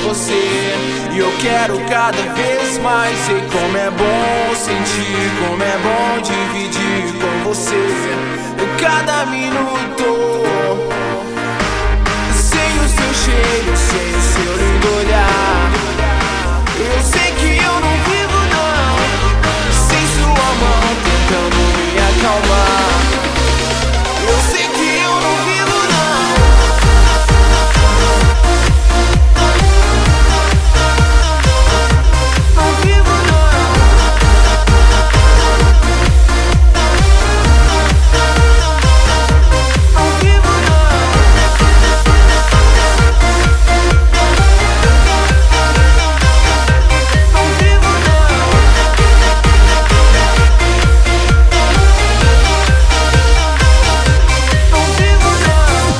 você. E eu quero cada vez mais. Sei como é bom sentir, como é bom dividir com você cada minuto. Sem o seu cheiro, sem o seu lindo olhar, eu sei que eu não vivo não. Sem sua mão tentando me acalmar, eu sei que eu não vivo não. Não vivo não. Não vivo não. Não vivo não. Não vivo não.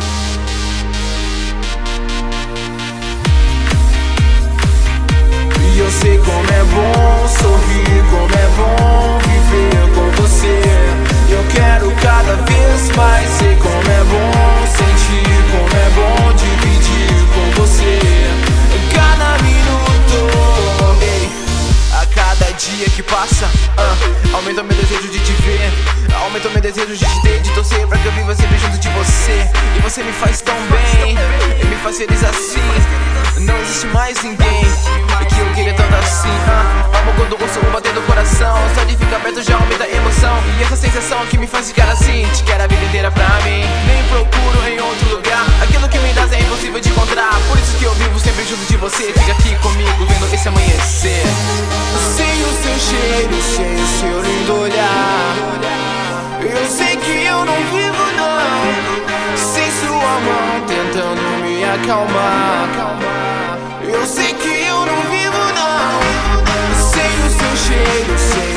E eu sei como é bom sorrir, como é bom viver com você. Eu quero cada vez mais. Sei como é bom sentir, como é bom dividir com você cada minuto. Ei, a cada dia que passa, aumenta o meu desejo de te ver, aumenta o meu desejo de te ter, de torcer pra que eu viva sempre junto de você. E você me faz tão bem, e me faz feliz assim. Não existe mais ninguém que eu queria tanto assim. Amo quando ouço o bater do coração, só de ficar perto já aumenta a emoção. E essa sensação que me faz ficar assim, te quero a vida inteira pra mim. Nem procuro em outro lugar, aquilo que me dás é impossível de encontrar. Por isso que eu vivo sempre junto de você. Fica aqui comigo vendo esse amanhecer. Sem o seu cheiro, sem o seu lindo olhar, eu sei que eu não vivo não. Sem sua mão tentando me acalmar, eu sei que eu não vivo não. Sem o seu cheiro, sem